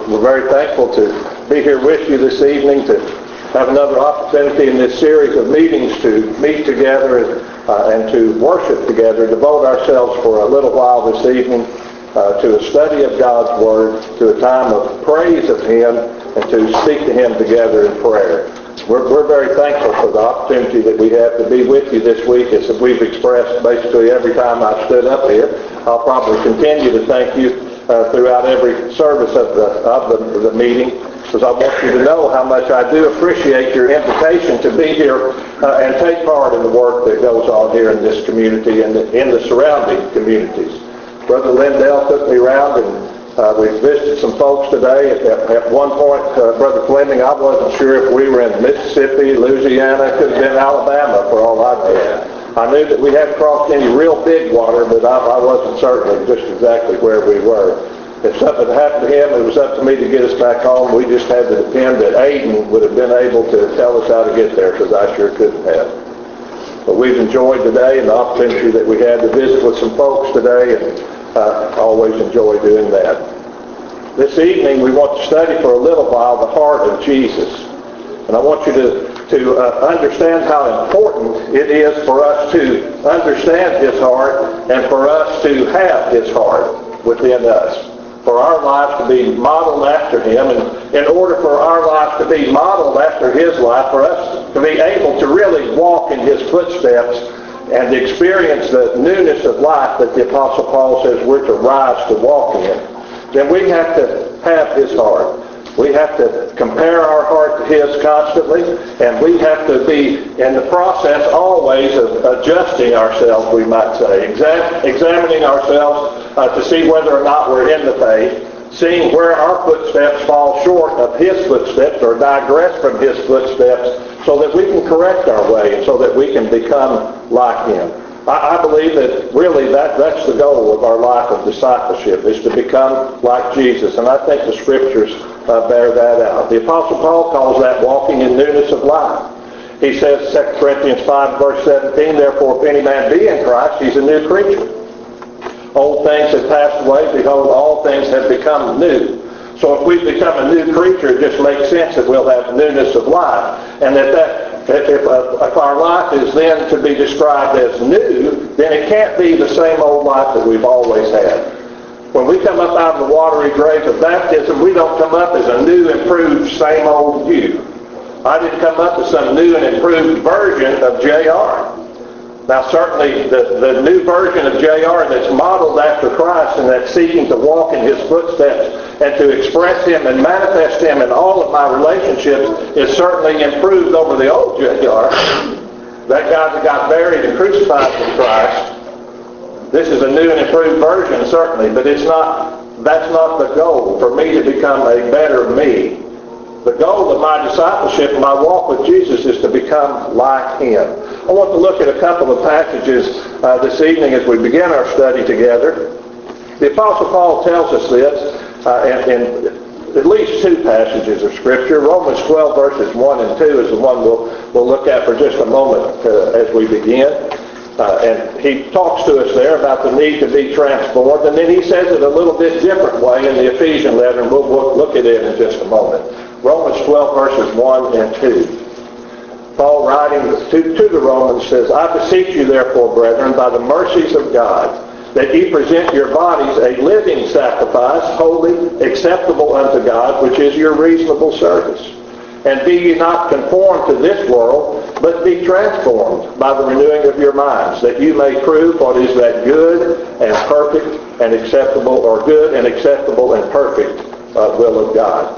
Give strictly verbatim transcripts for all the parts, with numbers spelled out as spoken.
we're very thankful to be here with you this evening to have another opportunity in this series of meetings to meet together uh, and to worship together, devote ourselves for a little while this evening uh, to a study of God's Word, to a time of praise of Him, and to speak to Him together in prayer. We're, we're very thankful for the opportunity that we have to be with you this week, as we've expressed basically every time I've stood up here. I'll probably continue to thank you uh, throughout every service of the of the, the meeting, because I want you to know how much I do appreciate your invitation to be here uh, and take part in the work that goes on here in this community and in the surrounding communities. Brother Lindell took me around and Uh, we visited some folks today. At, at one point, uh, Brother Fleming, I wasn't sure if we were in Mississippi, Louisiana, could have been Alabama for all I knew. I knew that we hadn't crossed any real big water, but I, I wasn't certain of just exactly where we were. If something happened to him, it was up to me to get us back home. We just had to depend that Aiden would have been able to tell us how to get there, because I sure couldn't have. But we've enjoyed today and the opportunity that we had to visit with some folks today, and Uh, always enjoy doing that. This evening we want to study for a little while the heart of Jesus. And I want you to, to uh, understand how important it is for us to understand His heart and for us to have His heart within us. For our life to be modeled after Him, and in order for our life to be modeled after His life, for us to be able to really walk in His footsteps and experience the newness of life that the Apostle Paul says we're to rise to walk in, then we have to have His heart. We have to compare our heart to His constantly, and we have to be in the process always of adjusting ourselves, we might say, Exam- examining ourselves uh, to see whether or not we're in the faith, seeing where our footsteps fall short of His footsteps or digress from His footsteps, so that we can correct our way and so that we can become like Him. I, I believe that really that, that's the goal of our life of discipleship, is to become like Jesus. And I think the Scriptures uh, bear that out. The Apostle Paul calls that walking in newness of life. He says, Second Corinthians five, verse seventeen, therefore if any man be in Christ, he's a new creature. Old things have passed away, behold, all things have become new. So if we become a new creature, it just makes sense that we'll have newness of life. And that, that if, uh, if our life is then to be described as new, then it can't be the same old life that we've always had. When we come up out of the watery grave of baptism, we don't come up as a new, improved, same old you. I didn't come up as some new and improved version of J R Now certainly the, the new version of J R that's modeled after Christ and that's seeking to walk in His footsteps and to express Him and manifest Him in all of my relationships is certainly improved over the old J R That guy that got buried and crucified with Christ, this is a new and improved version certainly, but it's not, that's not the goal for me to become a better me. The goal of my discipleship, my walk with Jesus, is to become like Him. I want to look at a couple of passages uh, this evening as we begin our study together. The Apostle Paul tells us this uh, in, in at least two passages of Scripture. Romans twelve, verses one and two is the one we'll, we'll look at for just a moment uh, as we begin. Uh, and he talks to us there about the need to be transformed. And then he says it a little bit different way in the Ephesian letter, and we'll, we'll look at it in just a moment. Romans twelve, verses one and two. Paul, writing to, to the Romans, says, I beseech you therefore, brethren, by the mercies of God, that ye present your bodies a living sacrifice, holy, acceptable unto God, which is your reasonable service. And be ye not conformed to this world, but be transformed by the renewing of your minds, that you may prove what is that good and perfect and acceptable, or good and acceptable and perfect uh, will of God.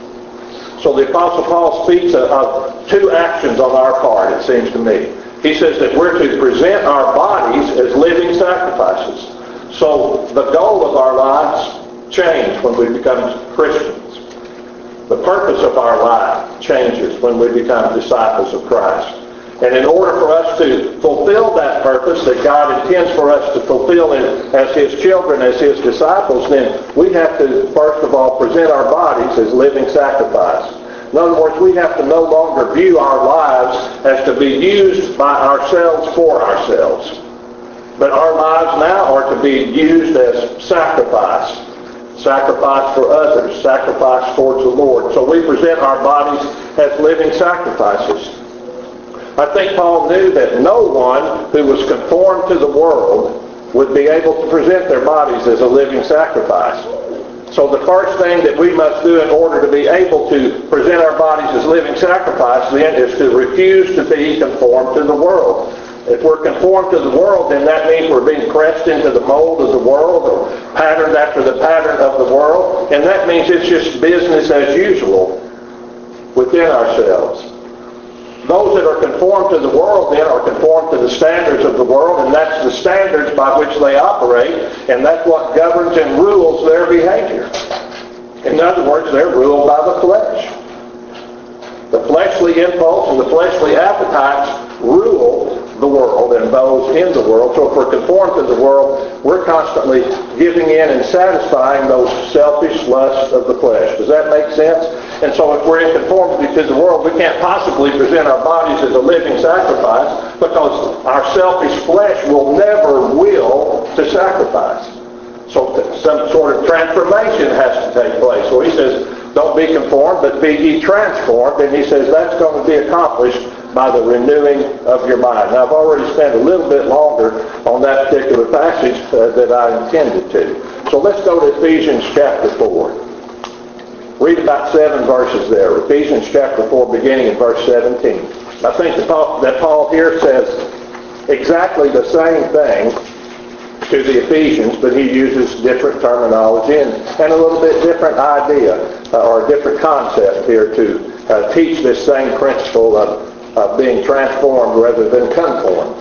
So the Apostle Paul speaks of, of two actions on our part, it seems to me. He says that we're to present our bodies as living sacrifices. So the goal of our lives changes when we become Christians. The purpose of our life changes when we become disciples of Christ. And in order for us to fulfill that purpose that God intends for us to fulfill in, as His children, as His disciples, then we have to, first of all, present our bodies as living sacrifice. In other words, we have to no longer view our lives as to be used by ourselves for ourselves. But our lives now are to be used as sacrifice sacrifice for others, sacrifice towards the Lord. So we present our bodies as living sacrifices. I think Paul knew that no one who was conformed to the world would be able to present their bodies as a living sacrifice. So the first thing that we must do in order to be able to present our bodies as living sacrifice then is to refuse to be conformed to the world. If we're conformed to the world, then that means we're being pressed into the mold of the world or patterned after the pattern of the world. And that means it's just business as usual within ourselves. Those that are conformed to the world then are conformed to the standards of the world, and that's the standards by which they operate, and that's what governs and rules their behavior. In other words, they're ruled by the flesh. The fleshly impulse and the fleshly appetites rule the world and those in the world. So if we're conformed to the world, we're constantly giving in and satisfying those selfish lusts of the flesh. Does that make sense? And so if we're in conformity to the world, we can't possibly present our bodies as a living sacrifice because our selfish flesh will never will to sacrifice. So some sort of transformation has to take place. So he says, don't be conformed, but be ye transformed. And he says that's going to be accomplished by the renewing of your mind. Now, I've already spent a little bit longer on that particular passage uh, that I intended to. So let's go to Ephesians chapter four. Read about seven verses there. Ephesians chapter four, beginning in verse seventeen. I think that Paul, that Paul here says exactly the same thing to the Ephesians, but he uses different terminology and, and a little bit different idea uh, or a different concept here to uh, teach this same principle of of being transformed rather than conformed.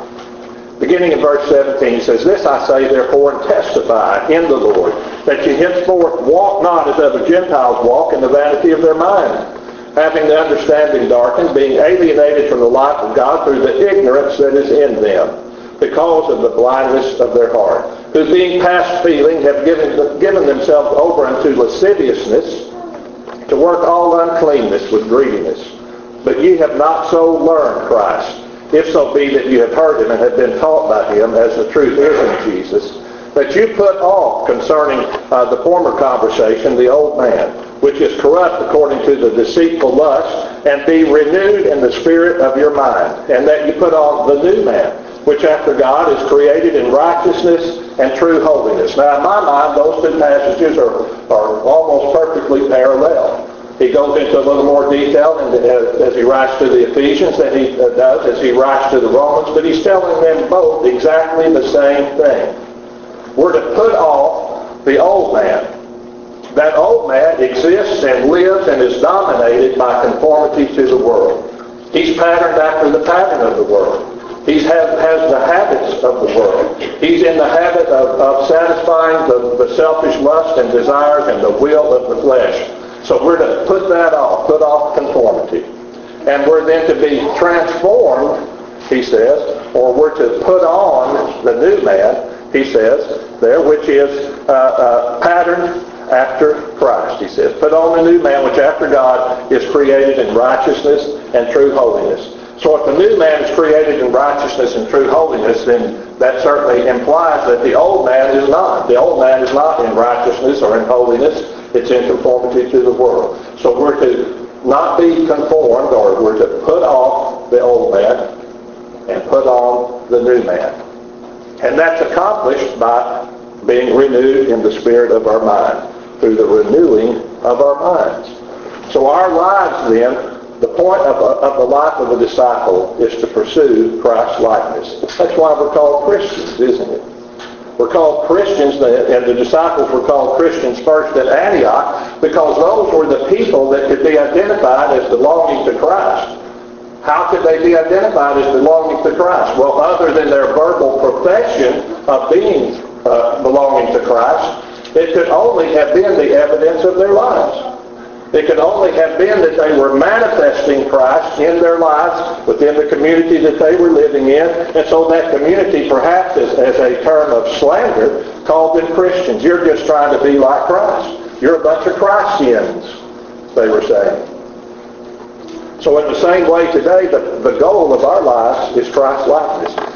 Beginning in verse seventeen, he says, This I say therefore and testify in the Lord, that ye henceforth walk not as other Gentiles walk in the vanity of their mind, having the understanding darkened, being alienated from the life of God through the ignorance that is in them, because of the blindness of their heart, who being past feeling have given, given themselves over unto lasciviousness, to work all uncleanness with greediness. But ye have not so learned Christ, if so be that you have heard him and have been taught by him, as the truth is in Jesus, that you put off concerning uh, the former conversation the old man, which is corrupt according to the deceitful lust, and be renewed in the spirit of your mind, and that you put on the new man, which after God is created in righteousness and true holiness. Now, in my mind, those two passages are, are almost perfectly parallel. He goes into a little more detail and, uh, as he writes to the Ephesians than he uh, does as he writes to the Romans, but he's telling them both exactly the same thing. We're to put off the old man. That old man exists and lives and is dominated by conformity to the world. He's patterned after the pattern of the world. He has, has the habits of the world. He's in the habit of, of satisfying the, the selfish lust and desires and the will of the flesh. So we're to put that off, put off conformity. And we're then to be transformed, he says, or we're to put on the new man, he says, there, which is uh, uh, patterned after Christ, he says. Put on the new man, which after God is created in righteousness and true holiness. So if the new man is created in righteousness and true holiness, then that certainly implies that the old man is not. The old man is not in righteousness or in holiness. It's in conformity to the world. So we're to not be conformed, or we're to put off the old man and put on the new man. And that's accomplished by being renewed in the spirit of our mind, through the renewing of our minds. So our lives then, the point of, a, of the life of a disciple is to pursue Christ's likeness. That's why we're called Christians, isn't it? We're called Christians, and the disciples were called Christians first at Antioch, because those were the people that could be identified as belonging to Christ. How could they be identified as belonging to Christ? Well, other than their verbal profession of being uh, belonging to Christ, it could only have been the evidence of their lives. It could only have been that they were manifesting Christ in their lives within the community that they were living in. And so that community, perhaps as, as a term of slander, called them Christians. You're just trying to be like Christ. You're a bunch of Christians, they were saying. So in the same way today, the, the goal of our lives is Christ's likeness.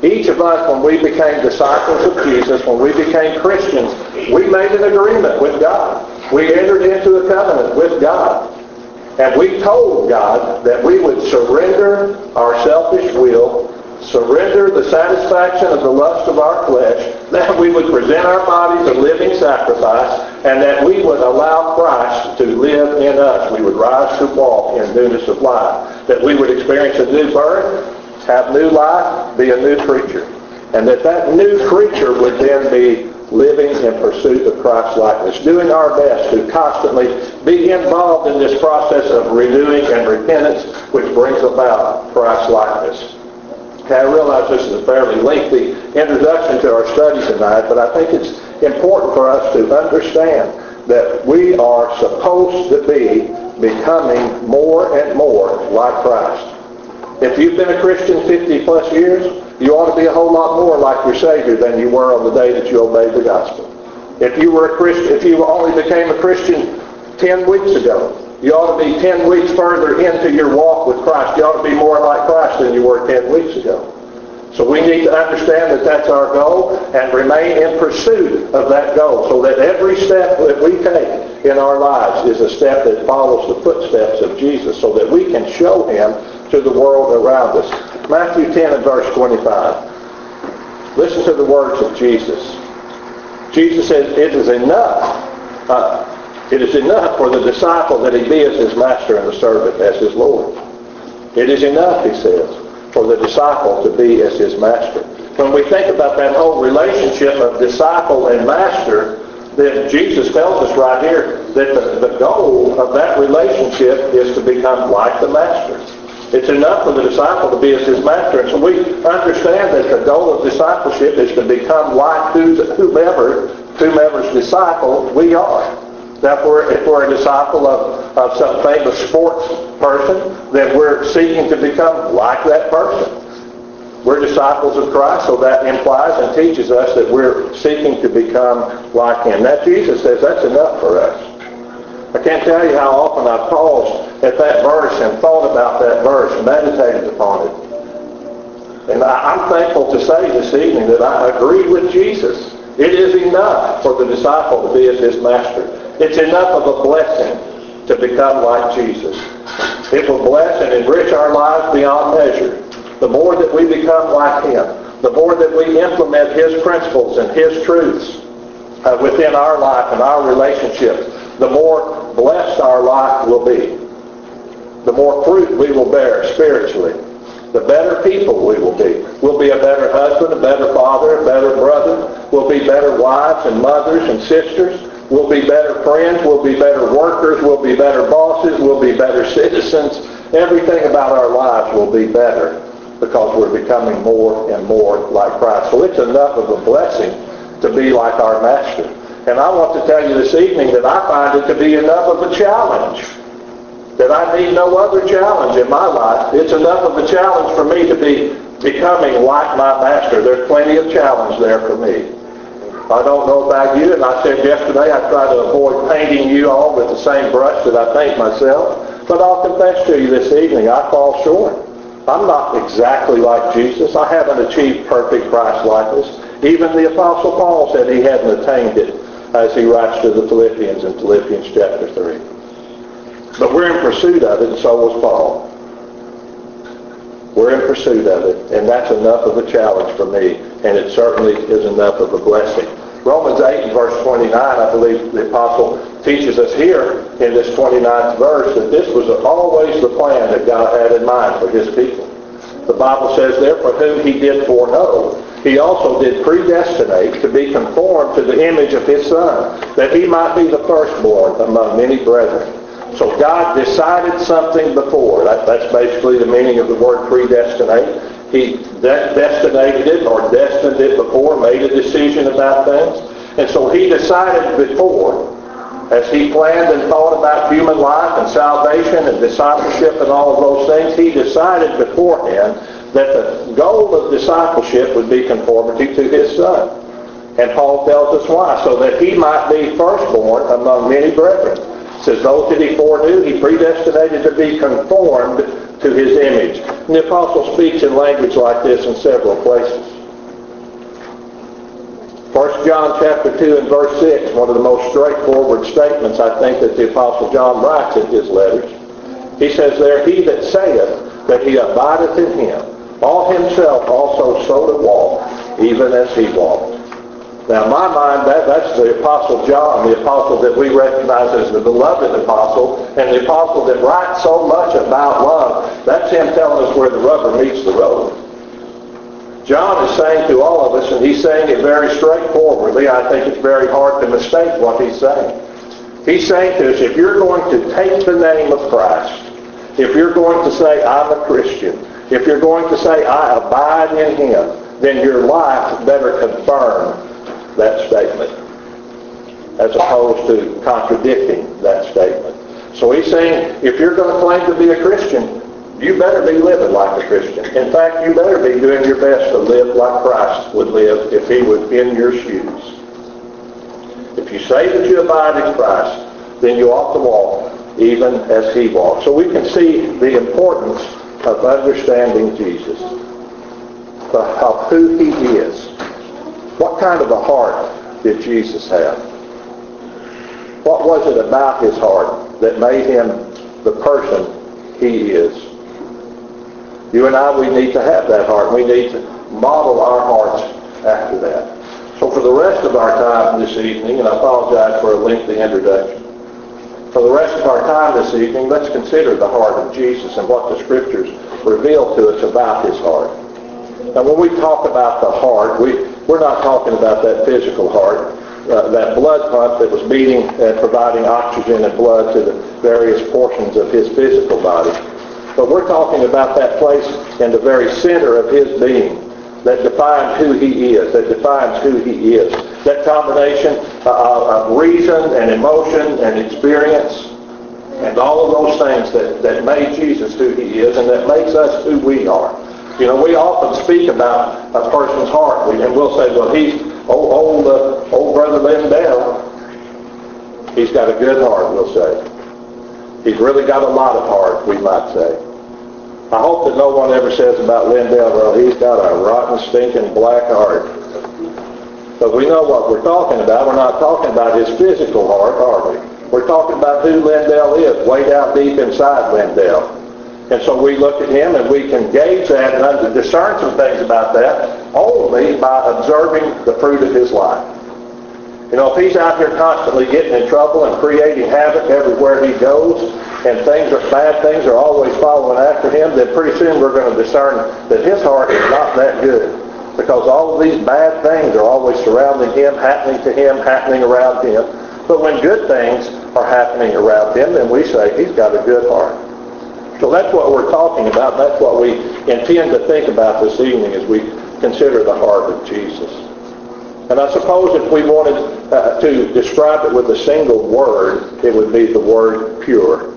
Each of us, when we became disciples of Jesus, when we became Christians, we made an agreement with God. We entered into a covenant with God. And we told God that we would surrender our selfish will, surrender the satisfaction of the lust of our flesh, that we would present our bodies a living sacrifice, and that we would allow Christ to live in us. We would rise to walk in newness of life. That we would experience a new birth, have new life, be a new creature. And that that new creature would then be living in pursuit of Christ's likeness, doing our best to constantly be involved in this process of renewing and repentance, which brings about Christ's likeness. Okay, I realize this is a fairly lengthy introduction to our study tonight, but I think it's important for us to understand that we are supposed to be becoming more and more like Christ. If you've been a Christian fifty plus years, you ought to be a whole lot more like your Savior than you were on the day that you obeyed the gospel. If you were a Christian, if you only became a Christian ten weeks ago, you ought to be ten weeks further into your walk with Christ. You ought to be more like Christ than you were ten weeks ago. So we need to understand that that's our goal and remain in pursuit of that goal, so that every step that we take in our lives is a step that follows the footsteps of Jesus, so that we can show Him to the world around us. Matthew ten and verse twenty-five. Listen to the words of Jesus. Jesus said, it is enough. Uh, it is enough for the disciple that he be as his master and the servant as his Lord. It is enough, he says, for the disciple to be as his master. When we think about that whole relationship of disciple and master, then Jesus tells us right here that the, the goal of that relationship is to become like the master. It's enough for the disciple to be as his master. And so we understand that the goal of discipleship is to become like whomever, whomever's disciple we are. That if we're, if we're a disciple of, of some famous sports person, then we're seeking to become like that person. We're disciples of Christ, so that implies and teaches us that we're seeking to become like Him. Now Jesus says that's enough for us. I can't tell you how often I've paused at that verse and thought about that verse, meditated upon it. And I, I'm thankful to say this evening that I agree with Jesus. It is enough for the disciple to be as his master. It's enough of a blessing to become like Jesus. It will bless and enrich our lives beyond measure. The more that we become like Him, the more that we implement His principles and His truths uh, within our life and our relationships, the more blessed our life will be. The more fruit we will bear spiritually. The better people we will be. We'll be a better husband, a better father, a better brother. We'll be better wives and mothers and sisters. We'll be better friends. We'll be better workers. We'll be better bosses. We'll be better citizens. Everything about our lives will be better because we're becoming more and more like Christ. So it's enough of a blessing to be like our Master. And I want to tell you this evening that I find it to be enough of a challenge. That I need no other challenge in my life. It's enough of a challenge for me to be becoming like my Master. There's plenty of challenge there for me. I don't know about you, and I said yesterday I try to avoid painting you all with the same brush that I paint myself. But I'll confess to you this evening, I fall short. I'm not exactly like Jesus. I haven't achieved perfect Christ-likeness. Even the Apostle Paul said he hadn't attained it, as he writes to the Philippians in Philippians chapter three. But we're in pursuit of it, and so was Paul. We're in pursuit of it, and that's enough of a challenge for me, and it certainly is enough of a blessing. Romans eight and verse twenty-nine, I believe the apostle teaches us here in this twenty-ninth verse that this was always the plan that God had in mind for His people. The Bible says, therefore, whom He did foreknow, He also did predestinate to be conformed to the image of His Son, that He might be the firstborn among many brethren. So God decided something before. That, that's basically the meaning of the word predestinate. He de- destinated it or destined it before, made a decision about things. And so He decided before, as He planned and thought about human life and salvation and discipleship and all of those things, He decided beforehand that the goal of discipleship would be conformity to His Son. And Paul tells us why. So that He might be firstborn among many brethren. It says, those that He foreknew, He predestinated to be conformed to His image. And the apostle speaks in language like this in several places. First John chapter two and verse six, one of the most straightforward statements I think that the Apostle John writes in his letters. He says there, he that saith that he abideth in him, all himself also so to walk, even as he walked. Now in my mind, that, that's the Apostle John, the apostle that we recognize as the beloved apostle, and the apostle that writes so much about love. That's him telling us where the rubber meets the road. John is saying to all of us, and he's saying it very straightforwardly. I think it's very hard to mistake what he's saying. He's saying to us, if you're going to take the name of Christ, if you're going to say, I'm a Christian, if you're going to say, I abide in him, then your life better confirm that statement, as opposed to contradicting that statement. So he's saying, if you're going to claim to be a Christian, you better be living like a Christian. In fact, you better be doing your best to live like Christ would live if he was in your shoes. If you say that you abide in Christ, then you ought to walk even as he walked. So we can see the importance of understanding Jesus, of who he is. What kind of a heart did Jesus have? What was it about his heart that made him the person he is? You and I, we need to have that heart. We need to model our hearts after that. So for the rest of our time this evening, and I apologize for a lengthy introduction, for the rest of our time this evening, let's consider the heart of Jesus and what the Scriptures reveal to us about his heart. Now when we talk about the heart, we, we're not talking about that physical heart, uh, that blood pump that was beating and providing oxygen and blood to the various portions of his physical body. But we're talking about that place in the very center of his being that defines who he is, that defines who he is. That combination uh, of reason and emotion and experience and all of those things that, that made Jesus who he is and that makes us who we are. You know, we often speak about a person's heart, and we'll say, well, he's old, old, uh, old brother Lindell. He's got a good heart, we'll say. He's really got a lot of heart, we might say. I hope that no one ever says about Lindell, well, he's got a rotten, stinking black heart. But we know what we're talking about. We're not talking about his physical heart, are we? We're talking about who Lindell is, way down deep inside Lindell. And so we look at him and we can gauge that and discern some things about that only by observing the fruit of his life. You know, if he's out here constantly getting in trouble and creating havoc everywhere he goes, and things are bad things are always following after him, then pretty soon we're going to discern that his heart is not that good. Because all of these bad things are always surrounding him, happening to him, happening around him. But when good things are happening around him, then we say he's got a good heart. So that's what we're talking about. That's what we intend to think about this evening as we consider the heart of Jesus. And I suppose if we wanted uh, to describe it with a single word, it would be the word pure.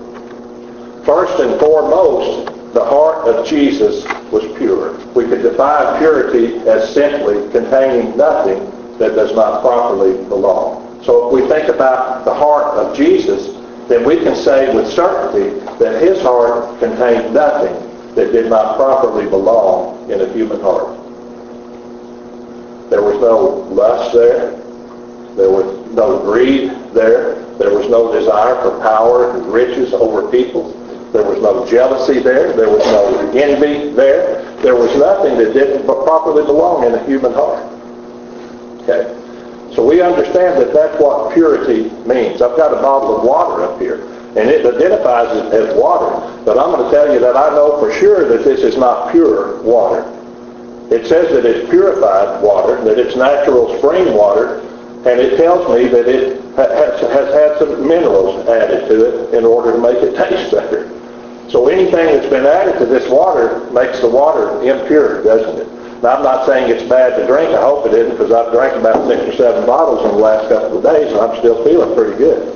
First and foremost, the heart of Jesus was pure. We could define purity as simply containing nothing that does not properly belong. So if we think about the heart of Jesus, then we can say with certainty that his heart contained nothing that did not properly belong in a human heart. There was no lust there. There was no greed there. There was no desire for power and riches over people. There was no jealousy there. There was no envy there. There was nothing that didn't properly belong in a human heart. Okay. So we understand that that's what purity means. I've got a bottle of water up here, and it identifies it as water. But I'm going to tell you that I know for sure that this is not pure water. It says that it's purified water, that it's natural spring water, and it tells me that it has, has had some minerals added to it in order to make it taste better. So anything that's been added to this water makes the water impure, doesn't it? Now, I'm not saying it's bad to drink. I hope it isn't, because I've drank about six or seven bottles in the last couple of days, and I'm still feeling pretty good.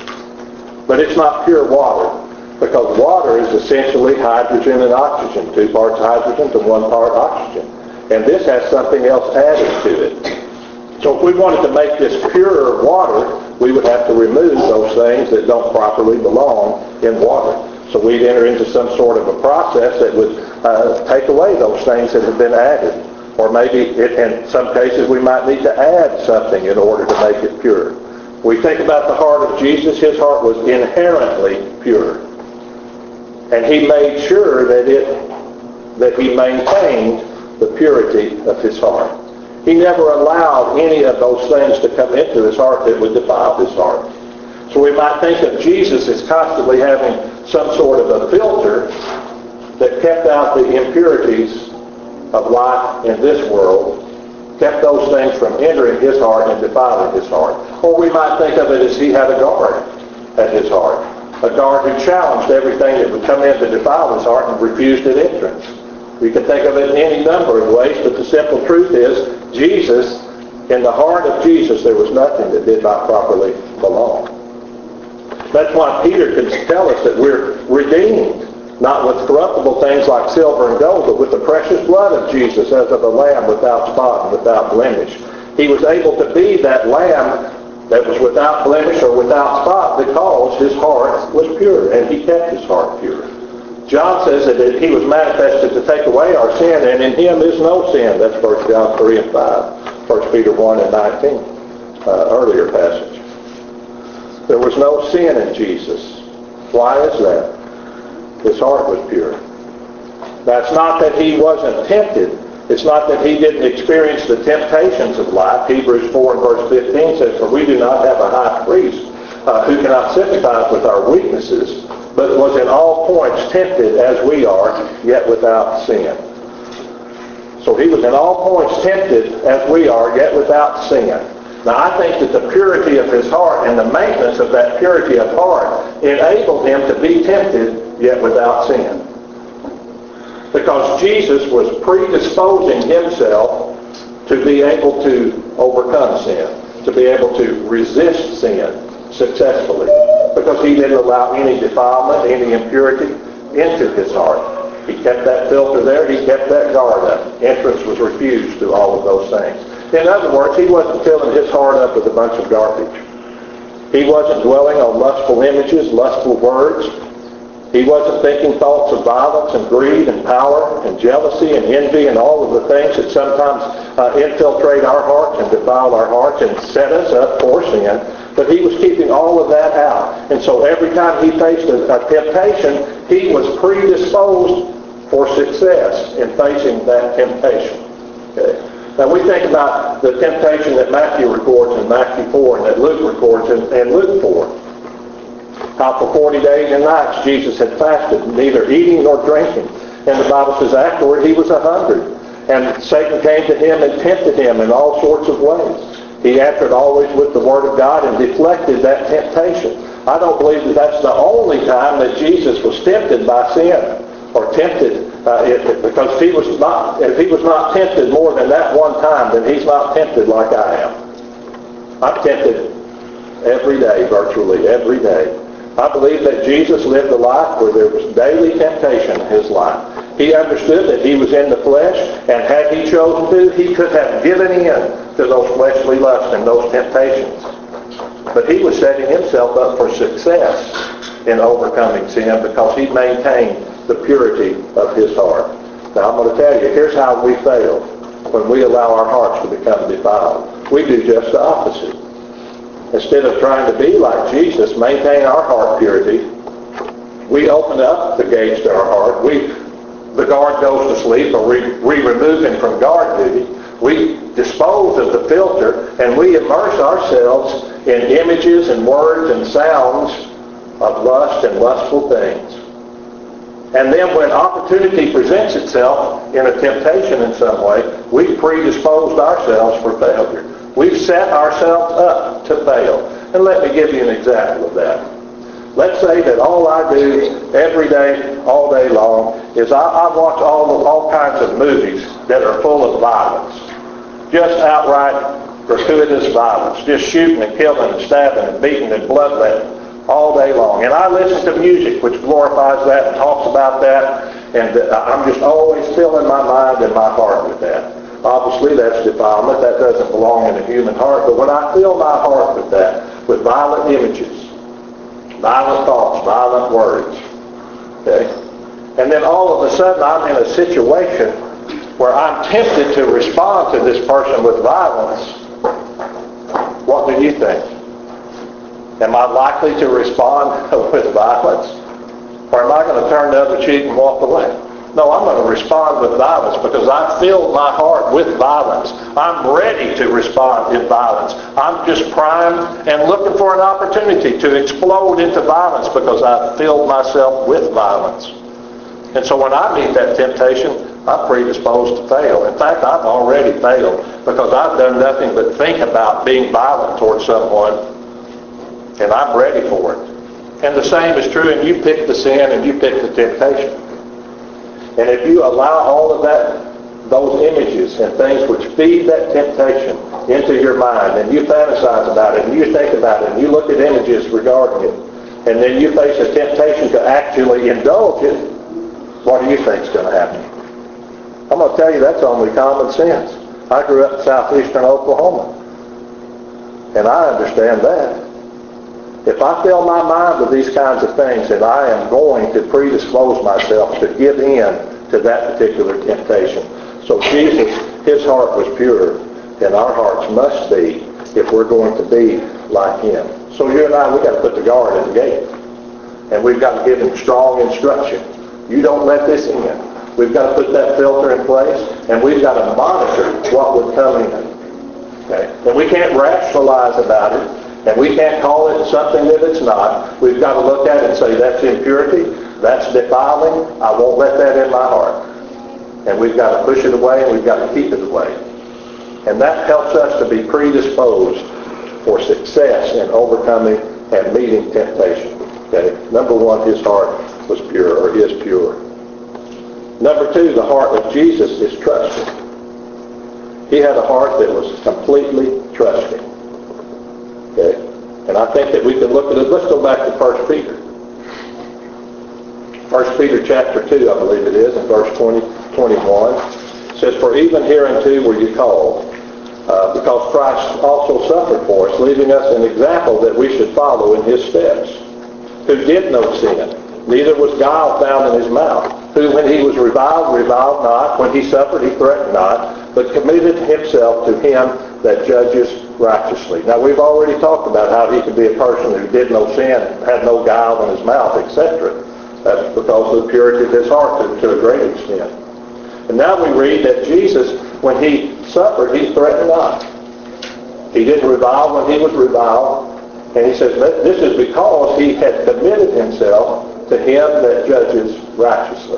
But it's not pure water, because water is essentially hydrogen and oxygen, two parts hydrogen to one part oxygen. And this has something else added to it. So if we wanted to make this pure water, we would have to remove those things that don't properly belong in water. So we'd enter into some sort of a process that would uh, take away those things that have been added. Or maybe it, in some cases we might need to add something in order to make it pure. We think about the heart of Jesus. His heart was inherently pure. And he made sure that it that he maintained the purity of his heart. He never allowed any of those things to come into his heart that would defile his heart. So we might think of Jesus as constantly having some sort of a filter that kept out the impurities of life in this world, kept those things from entering his heart and defiling his heart. Or we might think of it as he had a guard at his heart, a guard who challenged everything that would come in to defile his heart and refused it entrance. We can think of it in any number of ways, but the simple truth is, Jesus, in the heart of Jesus, there was nothing that did not properly belong. That's why Peter can tell us that we're redeemed, not with corruptible things like silver and gold, but with the precious blood of Jesus as of a lamb without spot and without blemish. He was able to be that lamb that was without blemish or without spot because his heart was pure, and he kept his heart pure. John says that he was manifested to take away our sin, and in him is no sin. That's First John three and five, First Peter one and nineteen, uh, earlier passage. There was no sin in Jesus. Why is that? His heart was pure. That's not that he wasn't tempted. It's not that he didn't experience the temptations of life. Hebrews four and verse fifteen says, "For we do not have a high priest uh, who cannot sympathize with our weaknesses, but was in all points tempted as we are, yet without sin." So he was in all points tempted as we are, yet without sin. Now I think that the purity of his heart and the maintenance of that purity of heart enabled him to be tempted, yet without sin. Because Jesus was predisposing himself to be able to overcome sin, to be able to resist sin successfully, because he didn't allow any defilement, any impurity into his heart. He kept that filter there. He kept that guard up. Entrance was refused to all of those things. In other words, he wasn't filling his heart up with a bunch of garbage. He wasn't dwelling on lustful images, lustful words. He wasn't thinking thoughts of violence and greed and power and jealousy and envy and all of the things that sometimes uh, infiltrate our hearts and defile our hearts and set us up for sin. But he was keeping all of that out. And so every time he faced a, a temptation, he was predisposed for success in facing that temptation. Okay? Now we think about the temptation that Matthew records in Matthew four and that Luke records in, in Luke four. How for forty days and nights Jesus had fasted, neither eating nor drinking. And the Bible says afterward he was a hungry. And Satan came to him and tempted him in all sorts of ways. He answered always with the Word of God and deflected that temptation. I don't believe that that's the only time that Jesus was tempted by sin, or tempted, uh, it, because if he was not, if he was not tempted more than that one time, then he's not tempted like I am. I'm tempted every day, virtually every day. I believe that Jesus lived a life where there was daily temptation in his life. He understood that he was in the flesh, and had he chosen to, he could have given in to those fleshly lusts and those temptations. But he was setting himself up for success in overcoming sin because he maintained the purity of his heart. Now I'm going to tell you, here's how we fail when we allow our hearts to become defiled. We do just the opposite. Instead of trying to be like Jesus, maintain our heart purity, we open up the gates to our heart. We, the guard goes to sleep, or we, we remove him from guard duty. We dispose of the filter, and we immerse ourselves in images and words and sounds of lust and lustful things. And then when opportunity presents itself in a temptation in some way, we've predisposed ourselves for failure. We've set ourselves up to fail. And let me give you an example of that. Let's say that all I do every day, all day long, is I, I watch all, all kinds of movies that are full of violence. Just outright gratuitous violence. Just shooting and killing and stabbing and beating and bloodletting all day long. And I listen to music which glorifies that and talks about that. And I'm just always filling my mind and my heart with that. Obviously, that's defilement. That doesn't belong in a human heart. But when I fill my heart with that, with violent images, violent thoughts, violent words, okay, and then all of a sudden I'm in a situation where I'm tempted to respond to this person with violence, what do you think? Am I likely to respond with violence? Or am I going to turn the other cheek and walk away? No, I'm going to respond with violence because I've filled my heart with violence. I'm ready to respond in violence. I'm just primed and looking for an opportunity to explode into violence because I've filled myself with violence. And so when I meet that temptation, I'm predisposed to fail. In fact, I've already failed because I've done nothing but think about being violent towards someone, and I'm ready for it. And the same is true, and you pick the sin and you pick the temptation. And if you allow all of that, those images and things which feed that temptation into your mind, and you fantasize about it, and you think about it, and you look at images regarding it, and then you face a temptation to actually indulge it, what do you think is going to happen? I'm going to tell you that's only common sense. I grew up in southeastern Oklahoma, and I understand that. If I fill my mind with these kinds of things, then I am going to predispose myself to give in to that particular temptation. So Jesus, his heart was pure, and our hearts must be if we're going to be like him. So you and I, we've got to put the guard at the gate. And we've got to give him strong instruction. You don't let this in. We've got to put that filter in place, and we've got to monitor what would come in. Okay? And we can't rationalize about it. And we can't call it something that it's not. We've got to look at it and say, that's impurity, that's defiling, I won't let that in my heart. And we've got to push it away, and we've got to keep it away. And that helps us to be predisposed for success in overcoming and meeting temptation. Okay? Number one, his heart was pure, or is pure. Number two, the heart of Jesus is trusting. He had a heart that was completely trusting. Okay? And I think that we can look at it. Let's go back to First Peter. First Peter chapter two, I believe it is, in verse twenty, twenty-one. It says, for even hereunto were you called, uh, because Christ also suffered for us, leaving us an example that we should follow in his steps, who did no sin, neither was guile found in his mouth, who when he was reviled, reviled not, when he suffered, he threatened not, but committed himself to him that judges righteously. Now, we've already talked about how he could be a person who did no sin, had no guile in his mouth, et cetera. That's because of the purity of his heart to, to a great extent. And now we read that Jesus, when he suffered, he threatened not. He didn't revile when he was reviled. And he says that this is because he had committed himself to him that judges righteously.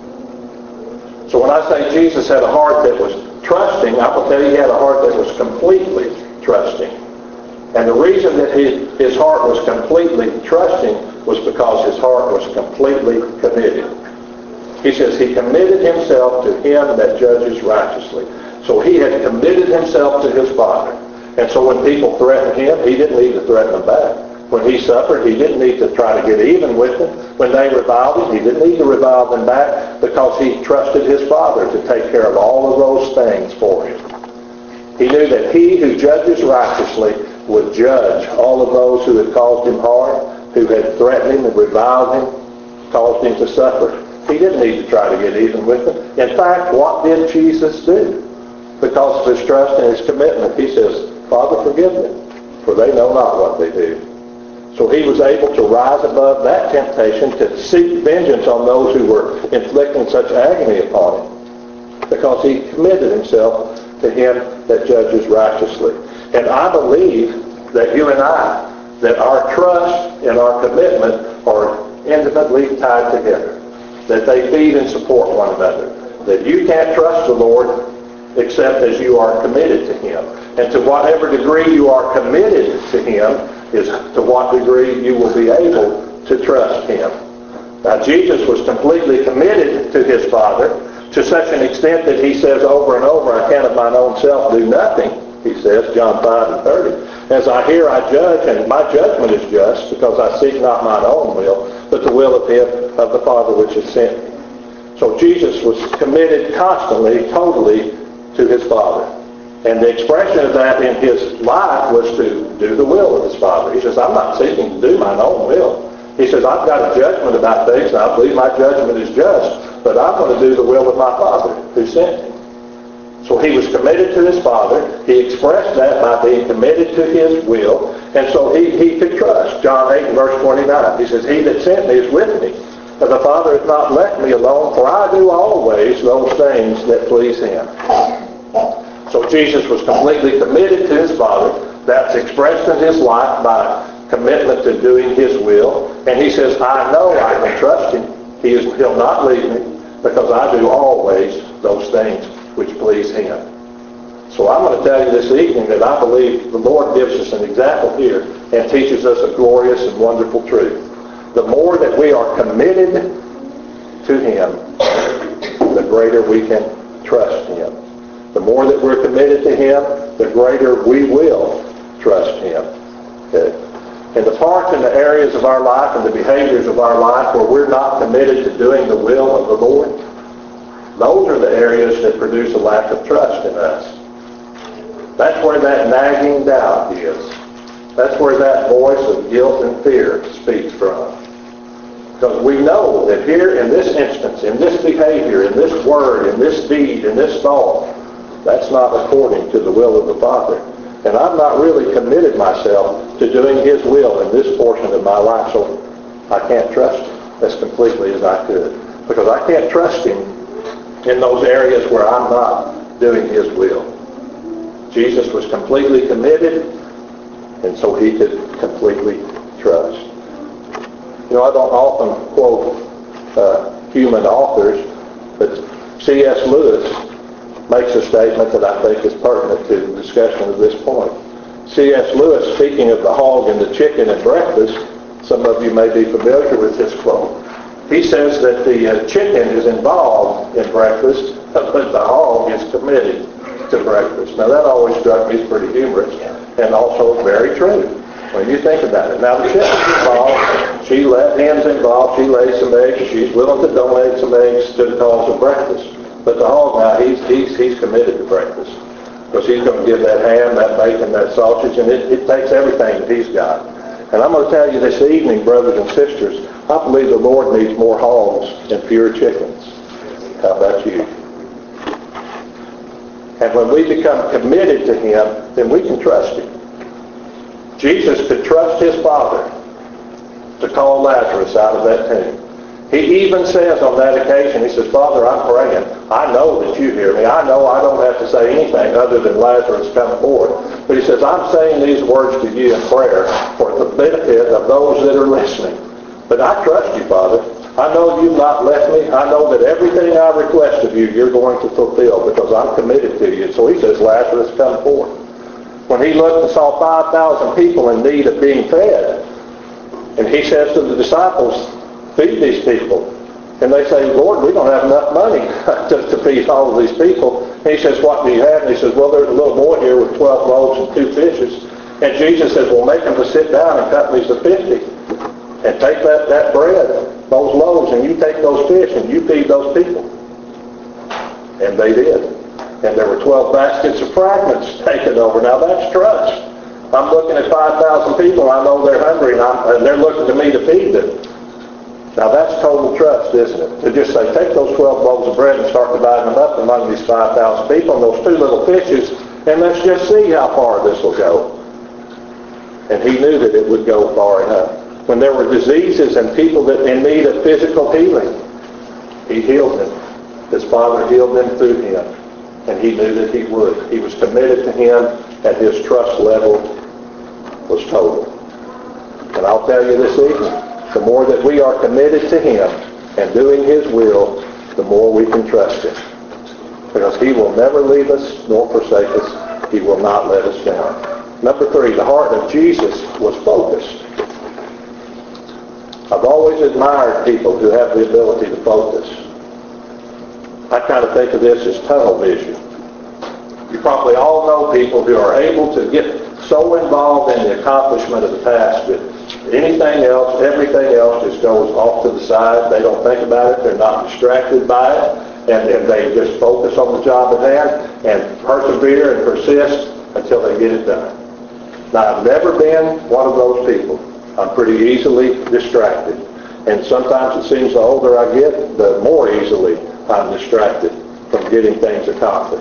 So when I say Jesus had a heart that was trusting, I will tell you he had a heart that was completely trusting. And the reason that his, his heart was completely trusting was because his heart was completely committed. He says he committed himself to him that judges righteously. So he had committed himself to his Father. And so when people threatened him, he didn't need to threaten them back. When he suffered, he didn't need to try to get even with them. When they reviled him, he didn't need to revile them back because he trusted his Father to take care of all of those things for him. He knew that he who judges righteously would judge all of those who had caused him harm, who had threatened him and reviled him, caused him to suffer. He didn't need to try to get even with them. In fact, what did Jesus do? Because of his trust and his commitment, he says, Father, forgive them, for they know not what they do. So he was able to rise above that temptation to seek vengeance on those who were inflicting such agony upon him, because he committed himself to him that judges righteously. And I believe that you and I, that our trust and our commitment are intimately tied together, that they feed and support one another, that you can't trust the Lord except as you are committed to him. And to whatever degree you are committed to him is to what degree you will be able to trust him. Now, Jesus was completely committed to his Father to such an extent that he says over and over, I can of mine own self do nothing, he says, John five and thirty. As I hear, I judge, and my judgment is just, because I seek not mine own will, but the will of him, of the Father which has sent me. So Jesus was committed constantly, totally to his Father. And the expression of that in his life was to do the will of his Father. He says, I'm not seeking to do mine own will. He says, I've got a judgment about things, and I believe my judgment is just, but I'm going to do the will of my Father who sent me. So he was committed to his Father. He expressed that by being committed to his will. And so he, he could trust. John eight, verse twenty-nine. He says, he that sent me is with me. And the Father has not left me alone, for I do always those things that please him. So Jesus was completely committed to his Father. That's expressed in his life by commitment to doing his will. And he says, I know I can trust him. He is, he'll not leave me, because I do always those things which please him. So I'm going to tell you this evening that I believe the Lord gives us an example here and teaches us a glorious and wonderful truth. The more that we are committed to him, the greater we can trust him. The more that we're committed to him, the greater we will trust him. Okay? And the parts and the areas of our life and the behaviors of our life where we're not committed to doing the will of the Lord, those are the areas that produce a lack of trust in us. That's where that nagging doubt is. That's where that voice of guilt and fear speaks from. Because we know that here in this instance, in this behavior, in this word, in this deed, in this thought, that's not according to the will of the Father. And I've not really committed myself to doing his will in this portion of my life, so I can't trust him as completely as I could. Because I can't trust him in those areas where I'm not doing his will. Jesus was completely committed, and so he could completely trust. You know, I don't often quote uh, human authors, but C S Lewis makes a statement that I think is pertinent to the discussion of this point. C S Lewis, speaking of the hog and the chicken at breakfast, some of you may be familiar with this quote. He says that the uh, chicken is involved in breakfast, but the hog is committed to breakfast. Now that always struck me as pretty humorous and also very true when you think about it. Now the chicken's involved, she let hens involved, she lays some eggs, she's willing to donate some eggs to the cause of breakfast. But the hog now, he's, he's, he's committed to breakfast. Because he's going to give that ham, that bacon, that sausage, and it, it takes everything that he's got. And I'm going to tell you this evening, brothers and sisters, I believe the Lord needs more hogs and fewer chickens. How about you? And when we become committed to him, then we can trust him. Jesus could trust his Father to call Lazarus out of that tomb. He even says on that occasion, he says, Father, I'm praying. I know that you hear me. I know I don't have to say anything other than Lazarus come forth. But he says, I'm saying these words to you in prayer for the benefit of those that are listening. But I trust you, Father. I know you've not left me. I know that everything I request of you, you're going to fulfill because I'm committed to you. So he says, Lazarus, come forth. When he looked and saw five thousand people in need of being fed, and he says to the disciples, feed these people. And they say, Lord, we don't have enough money to, to feed all of these people. And he says, what do you have? And he says, well, there's a little boy here with twelve loaves and two fishes. And Jesus says, well, make him to sit down and cut me to fifty. And take that, that bread, those loaves, and you take those fish and you feed those people. And they did. And there were twelve baskets of fragments taken over. Now that's trust. I'm looking at five thousand people, I know they're hungry, and, I'm, and they're looking to me to feed them. Now that's total trust, isn't it? To just say, take those twelve loaves of bread and start dividing them up among these five thousand people and those two little fishes, and let's just see how far this will go. And he knew that it would go far enough. When there were diseases and people that in need of physical healing, he healed them. His Father healed them through him. And he knew that he would. He was committed to him, and his trust level was total. And I'll tell you this evening, the more that we are committed to him and doing his will, the more we can trust him. Because he will never leave us nor forsake us. He will not let us down. Number three, the heart of Jesus was focused. I've always admired people who have the ability to focus. I kind of think of this as tunnel vision. You probably all know people who are able to get so involved in the accomplishment of the task that anything else, everything else just goes off to the side. They don't think about it. They're not distracted by it. And, and they just focus on the job at hand and persevere and persist until they get it done. Now, I've never been one of those people. I'm pretty easily distracted. And sometimes it seems the older I get, the more easily I'm distracted from getting things accomplished.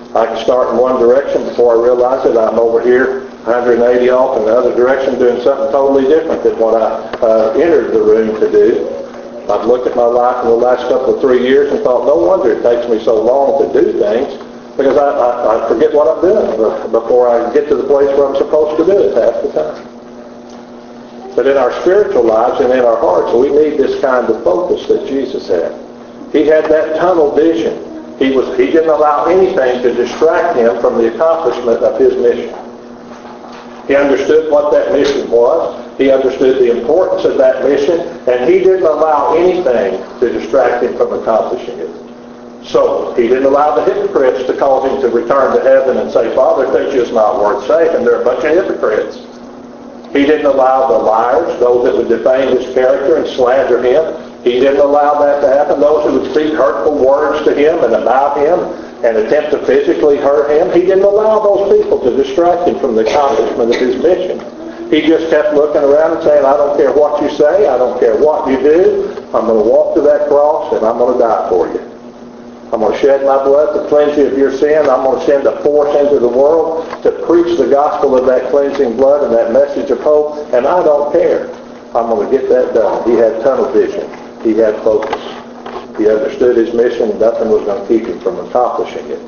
I can start in one direction before I realize it. I'm over here one hundred eighty off in the other direction doing something totally different than what I uh, entered the room to do. I've looked at my life in the last couple of three years and thought, no wonder it takes me so long to do things, because I, I, I forget what I'm doing before I get to the place where I'm supposed to do it half the time. But in our spiritual lives and in our hearts, we need this kind of focus that Jesus had. He had that tunnel vision. He was he didn't allow anything to distract him from the accomplishment of his mission. He understood what that mission was. He understood the importance of that mission, and he didn't allow anything to distract him from accomplishing it. So he didn't allow the hypocrites to cause him to return to heaven and say, Father, they're just not worth saving. They're a bunch of hypocrites. He didn't allow the liars, those that would defame his character and slander him. He didn't allow that to happen. Those who would speak hurtful words to him and about him and attempt to physically hurt him. He didn't allow those people to distract him from the accomplishment of his mission. He just kept looking around and saying, I don't care what you say. I don't care what you do. I'm going to walk to that cross and I'm going to die for you. I'm going to shed my blood to cleanse you of your sin. I'm going to send a force into the world to preach the gospel of that cleansing blood and that message of hope, and I don't care. I'm going to get that done. He had tunnel vision. He had focus. He understood his mission, and nothing was going to keep him from accomplishing it.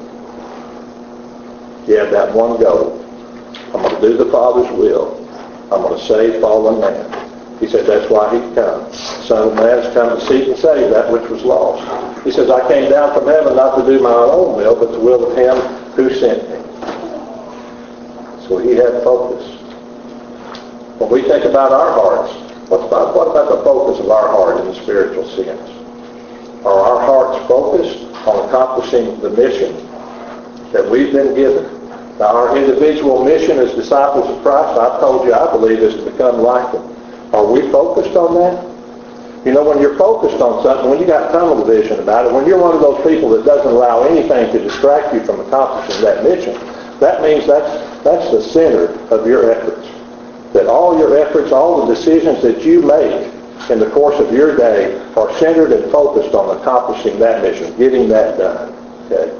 He had that one goal. I'm going to do the Father's will. I'm going to save fallen man. He said that's why he come. The Son of Man has come to seek and save that which was lost. He says, I came down from heaven not to do my own will, but the will of him who sent me. So he had focus. When we think about our hearts, what about, what about the focus of our heart in the spiritual sense? Are our hearts focused on accomplishing the mission that we've been given? Now, our individual mission as disciples of Christ, I've told you, I believe, is to become like him. Are we focused on that? You know, when you're focused on something, when you got tunnel vision about it, when you're one of those people that doesn't allow anything to distract you from accomplishing that mission, that means that's, that's the center of your efforts. That all your efforts, all the decisions that you make in the course of your day are centered and focused on accomplishing that mission, getting that done. Okay?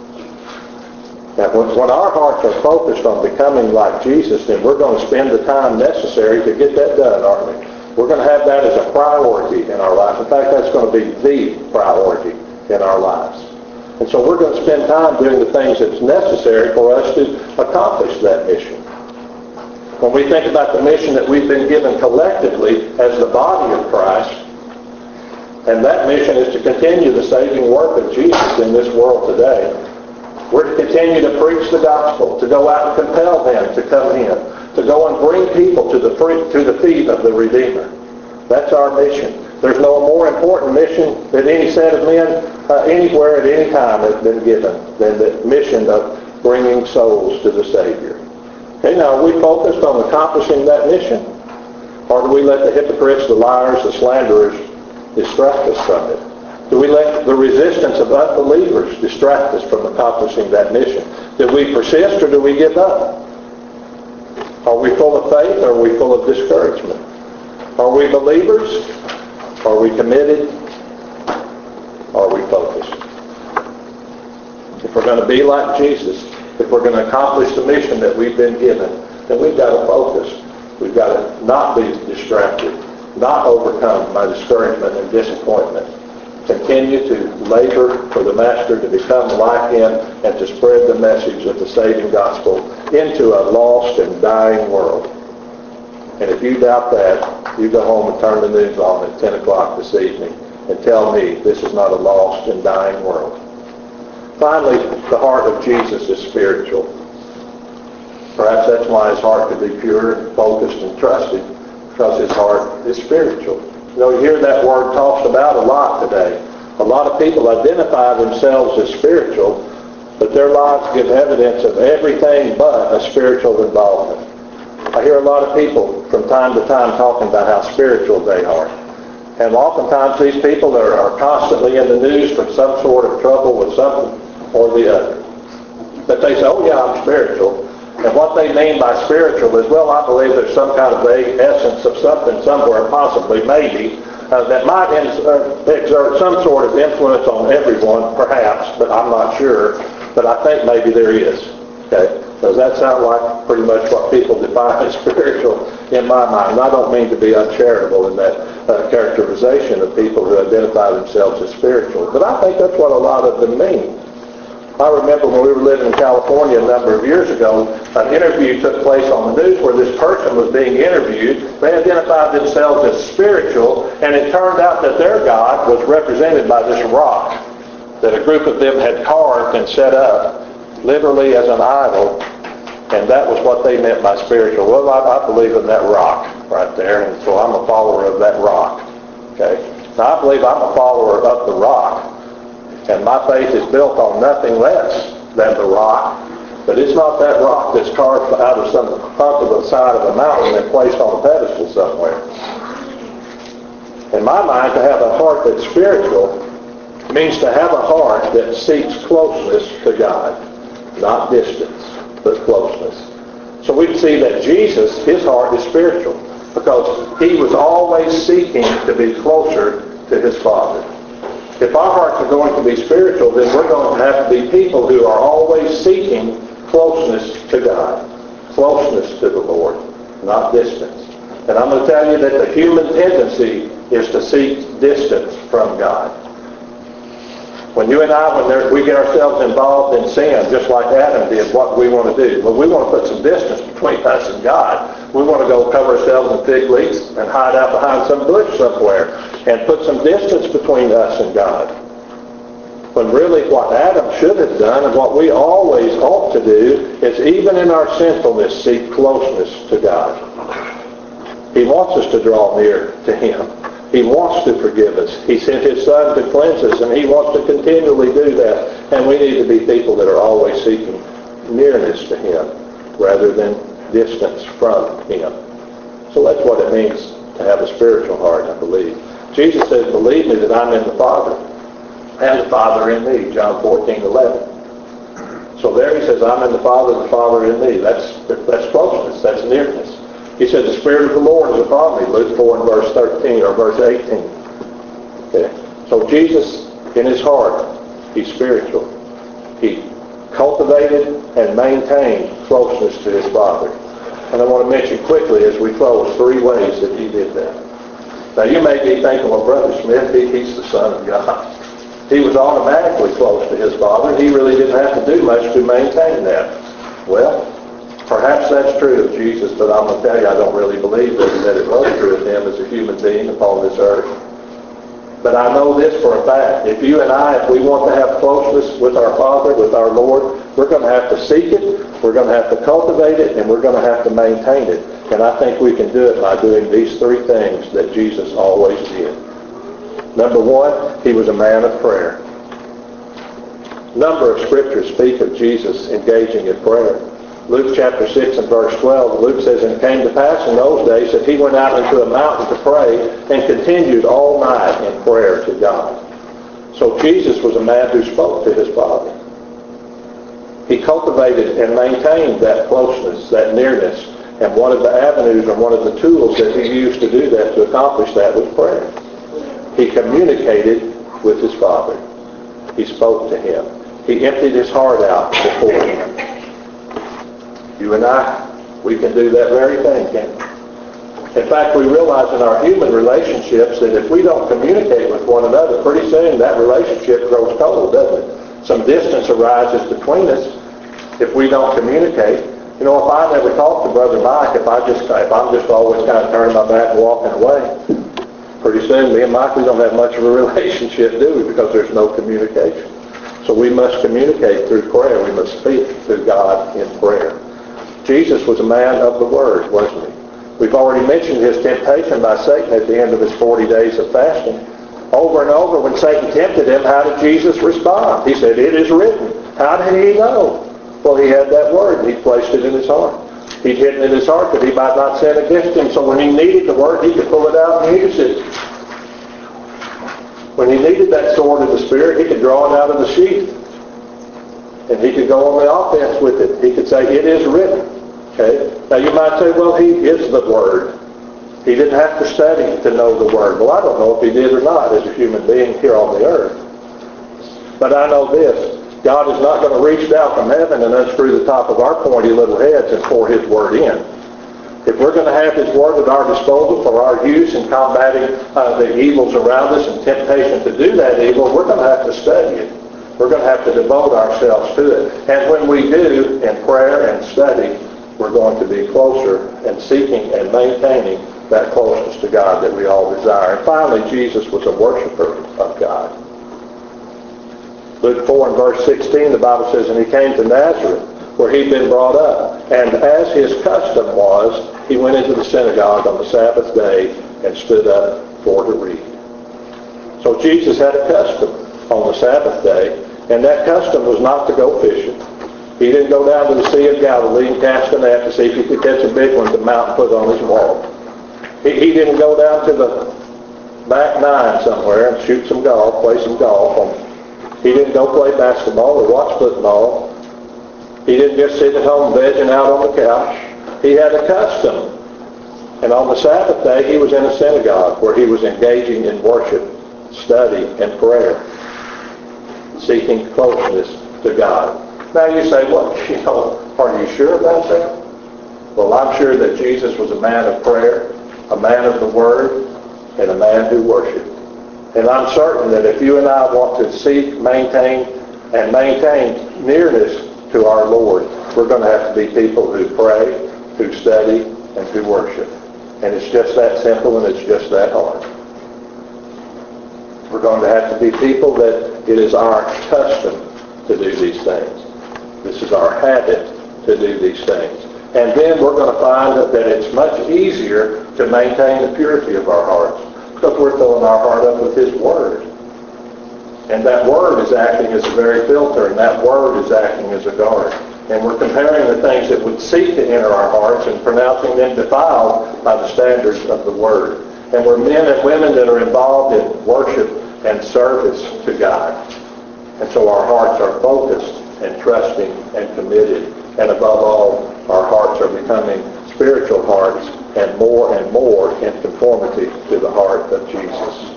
Now, when, when our hearts are focused on becoming like Jesus, then we're going to spend the time necessary to get that done, aren't we? We're going to have that as a priority in our life. In fact, that's going to be the priority in our lives. And so we're going to spend time doing the things that's necessary for us to accomplish that mission. When we think about the mission that we've been given collectively as the body of Christ, and that mission is to continue the saving work of Jesus in this world today, we're to continue to preach the gospel, to go out and compel them to come in, to go and bring people to the free, to the feet of the Redeemer. That's our mission. There's no more important mission that any set of men uh, anywhere at any time has been given than the mission of bringing souls to the Savior. Okay, now are we focused on accomplishing that mission? Or do we let the hypocrites, the liars, the slanderers distract us from it? Do we let the resistance of unbelievers distract us from accomplishing that mission? Do we persist or do we give up? Are we full of faith or are we full of discouragement? Are we believers? Are we committed? Are we focused? If we're going to be like Jesus, if we're going to accomplish the mission that we've been given, then we've got to focus. We've got to not be distracted, not overcome by discouragement and disappointment. Continue to labor for the Master to become like him and to spread the message of the saving gospel into a lost and dying world. And if you doubt that, you go home and turn the news on at ten o'clock this evening and tell me this is not a lost and dying world. Finally, the heart of Jesus is spiritual. Perhaps that's why his heart could be pure and focused and trusted, because his heart is spiritual. You know, you hear that word talked about a lot today. A lot of people identify themselves as spiritual, but their lives give evidence of everything but a spiritual involvement. I hear a lot of people from time to time talking about how spiritual they are. And oftentimes these people are, are constantly in the news from some sort of trouble with something or the other. But they say, oh yeah, I'm spiritual. And what they mean by spiritual is, well, I believe there's some kind of vague essence of something somewhere, possibly, maybe, uh, that might ins- uh, exert some sort of influence on everyone, perhaps, but I'm not sure. but I think maybe there is. Okay? Does that sound like pretty much what people define as spiritual in my mind? And I don't mean to be uncharitable in that uh, characterization of people who identify themselves as spiritual, but I think that's what a lot of them mean. I remember when we were living in California a number of years ago, an interview took place on the news where this person was being interviewed. They identified themselves as spiritual, and it turned out that their God was represented by this rock that a group of them had carved and set up, literally as an idol, and that was what they meant by spiritual. Well, I, I believe in that rock right there, and so I'm a follower of that rock. Okay? Now, I believe I'm a follower of the rock, and my faith is built on nothing less than the rock. But it's not that rock that's carved out of some up to the side of a mountain and placed on a pedestal somewhere. In my mind, to have a heart that's spiritual means to have a heart that seeks closeness to God. Not distance, but closeness. So we can see that Jesus, his heart is spiritual because he was always seeking to be closer to his Father. If our hearts are going to be spiritual, then we're going to have to be people who are always seeking closeness to God, closeness to the Lord, not distance. And I'm going to tell you that the human tendency is to seek distance from God. When you and I, when there, we get ourselves involved in sin, just like Adam did, what do we want to do? Well, we want to put some distance between us and God. We want to go cover ourselves in fig leaves and hide out behind some bush somewhere and put some distance between us and God. When really what Adam should have done and what we always ought to do is even in our sinfulness seek closeness to God. He wants us to draw near to him. He wants to forgive us. He sent his Son to cleanse us, and he wants to continually do that. And we need to be people that are always seeking nearness to him rather than distance from him. So that's what it means to have a spiritual heart, I believe. Jesus said, believe me that I'm in the Father, and the Father in me, John fourteen eleven. So there he says, I'm in the Father, the Father in me. That's, that's closeness. That's nearness. He said, the Spirit of the Lord is upon me, Luke four and verse thirteen or verse eighteen. Okay. So Jesus, in his heart, he's spiritual. He cultivated and maintained closeness to his Father. And I want to mention quickly as we close three ways that he did that. Now you may be thinking, well, Brother Smith, he, he's the Son of God. He was automatically close to his Father. He really didn't have to do much to maintain that. Well, perhaps that's true of Jesus, but I'm going to tell you I don't really believe that, that it was true of him as a human being upon this earth. But I know this for a fact. If you and I, if we want to have closeness with our Father, with our Lord, we're going to have to seek it, we're going to have to cultivate it, and we're going to have to maintain it. And I think we can do it by doing these three things that Jesus always did. Number one, he was a man of prayer. A number of scriptures speak of Jesus engaging in prayer. Luke chapter six and verse twelve, Luke says, and it came to pass in those days that he went out into a mountain to pray and continued all night in prayer to God. So Jesus was a man who spoke to his Father. He cultivated and maintained that closeness, that nearness, and one of the avenues or one of the tools that he used to do that, to accomplish that, was prayer. He communicated with his Father. He spoke to him. He emptied his heart out before him. You and I, we can do that very thing, can't we? In fact, we realize in our human relationships that if we don't communicate with one another, pretty soon that relationship grows cold, doesn't it? Some distance arises between us if we don't communicate. You know, if I never talk to Brother Mike, if I just, if I'm just always kind of turning my back and walking away, pretty soon me and Mike, we don't have much of a relationship, do we? Because there's no communication. So we must communicate through prayer. We must speak to God in prayer. Jesus was a man of the Word, wasn't he? We've already mentioned his temptation by Satan at the end of his forty days of fasting. Over and over, when Satan tempted him, how did Jesus respond? He said, it is written. How did he know? Well, he had that Word. He placed it in his heart. He'd hidden it in his heart that he might not sin against him. So when he needed the Word, he could pull it out and use it. When he needed that sword of the Spirit, he could draw it out of the sheath. And he could go on the offense with it. He could say, it is written. Okay? Now you might say, well, he is the Word. He didn't have to study to know the Word. Well, I don't know if he did or not as a human being here on the earth. But I know this, God is not going to reach down from heaven and unscrew the top of our pointy little heads and pour His Word in. If we're going to have His Word at our disposal for our use in combating uh, the evils around us and temptation to do that evil, we're going to have to study it. We're going to have to devote ourselves to it. And when we do, in prayer and study, we're going to be closer and seeking and maintaining that closeness to God that we all desire. And finally, Jesus was a worshiper of God. Luke four and verse sixteen, the Bible says, and He came to Nazareth, where He'd been brought up. And as His custom was, He went into the synagogue on the Sabbath day and stood up for to read. So Jesus had a custom on the Sabbath day, and that custom was not to go fishing. He didn't go down to the Sea of Galilee and cast a net to see if he could catch a big one to mount and put on his wall. He, he didn't go down to the back nine somewhere and shoot some golf, play some golf. He didn't go play basketball or watch football. He didn't just sit at home vegging out on the couch. He had a custom. And on the Sabbath day, He was in a synagogue where He was engaging in worship, study, and prayer, seeking closeness to God. Now you say, well, you know, are you sure about that? Well, I'm sure that Jesus was a man of prayer, a man of the Word, and a man who worshiped. And I'm certain that if you and I want to seek, maintain, and maintain nearness to our Lord, we're going to have to be people who pray, who study, and who worship. And it's just that simple and it's just that hard. We're going to have to be people that it is our custom to do these things. This is our habit to do these things. And then we're going to find that, that it's much easier to maintain the purity of our hearts because we're filling our heart up with His Word. And that Word is acting as a very filter, and that Word is acting as a guard. And we're comparing the things that would seek to enter our hearts and pronouncing them defiled by the standards of the Word. And we're men and women that are involved in worship and service to God. And so our hearts are focused and trusting and committed. And above all, our hearts are becoming spiritual hearts and more and more in conformity to the heart of Jesus.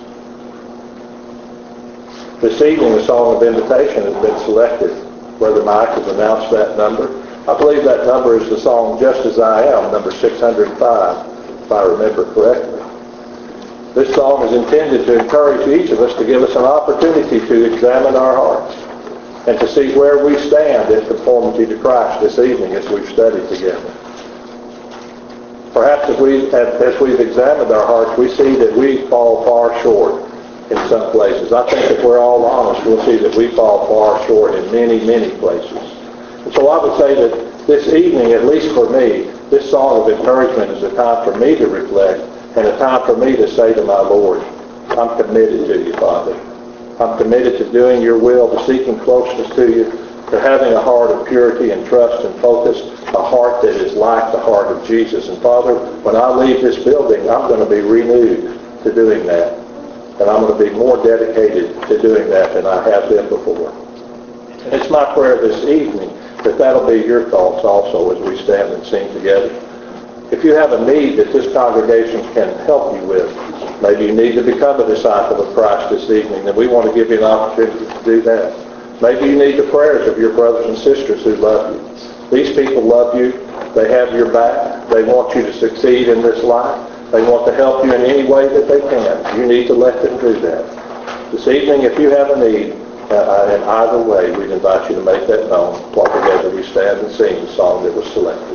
This evening, the song of invitation has been selected. Brother Mike has announced that number. I believe that number is the song Just As I Am, number six hundred five, if I remember correctly. This song is intended to encourage each of us to give us an opportunity to examine our hearts and to see where we stand in conformity to Christ this evening as we've studied together. Perhaps as, we, as we've examined our hearts, we see that we fall far short in some places. I think if we're all honest, we'll see that we fall far short in many, many places. And so I would say that this evening, at least for me, this song of encouragement is a time for me to reflect and a time for me to say to my Lord, I'm committed to you, Father. I'm committed to doing your will, to seeking closeness to you, to having a heart of purity and trust and focus, a heart that is like the heart of Jesus. And Father, when I leave this building, I'm going to be renewed to doing that. And I'm going to be more dedicated to doing that than I have been before. And it's my prayer this evening that that'll be your thoughts also as we stand and sing together. If you have a need that this congregation can help you with, maybe you need to become a disciple of Christ this evening, then we want to give you an opportunity to do that. Maybe you need the prayers of your brothers and sisters who love you. These people love you. They have your back. They want you to succeed in this life. They want to help you in any way that they can. You need to let them do that. This evening, if you have a need, uh, in either way, we'd invite you to make that known while together we stand and sing the song that was selected.